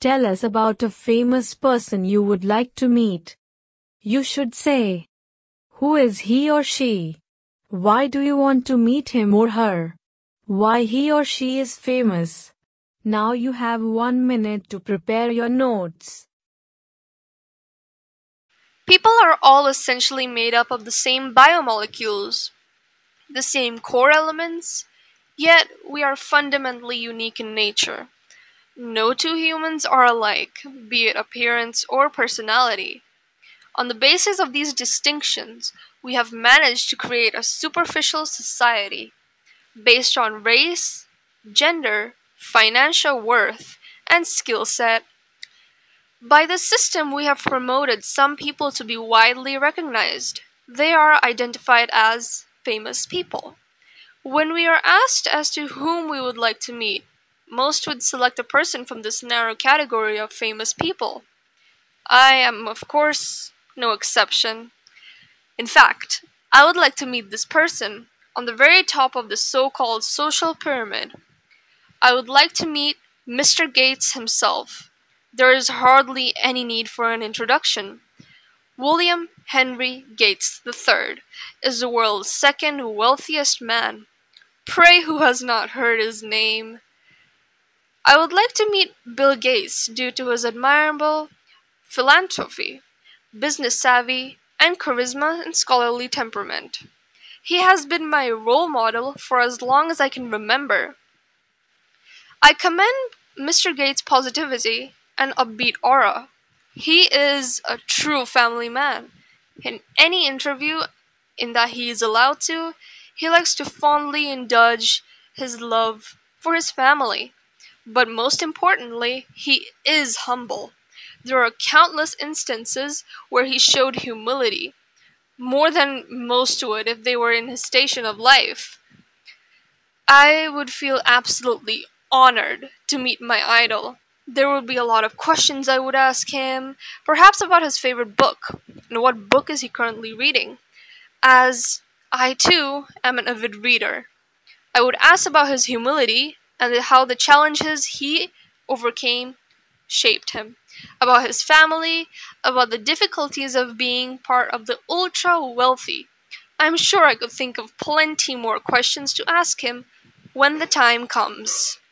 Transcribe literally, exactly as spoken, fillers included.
tell us about a famous person you would like to meet. You should say, who is he or she? Why do you want to meet him or her? Why he or she is famous? Now you have one minute to prepare your notes. People are all essentially made up of the same biomolecules, the same core elements, yet we are fundamentally unique in nature. No two humans are alike, be it appearance or personality. On the basis of these distinctions, we have managed to create a superficial society based on race, gender, financial worth, and skill set. By this system, we have promoted some people to be widely recognized. They are identified as famous people. When we are asked as to whom we would like to meet, most would select a person from this narrow category of famous people. I am, of course, no exception. In fact, I would like to meet this person on the very top of the so-called social pyramid. I would like to meet Mister Gates himself. There is hardly any need for an introduction. William Henry Gates the third is the world's second wealthiest man. Pray who has not heard his name? I would like to meet Bill Gates due to his admirable philanthropy, business savvy, and charisma and scholarly temperament. He has been my role model for as long as I can remember. I commend Mister Gates' positivity and upbeat aura. He is a true family man. In any interview in that he is allowed to, he likes to fondly indulge his love for his family. But most importantly, he is humble. There are countless instances where he showed humility, more than most would if they were in his station of life. I would feel absolutely honored to meet my idol. There would be a lot of questions I would ask him, perhaps about his favorite book, and what book is he currently reading, as I too am an avid reader. I would ask about his humility and how the challenges he overcame shaped him, about his family, about the difficulties of being part of the ultra wealthy. I'm sure I could think of plenty more questions to ask him when the time comes.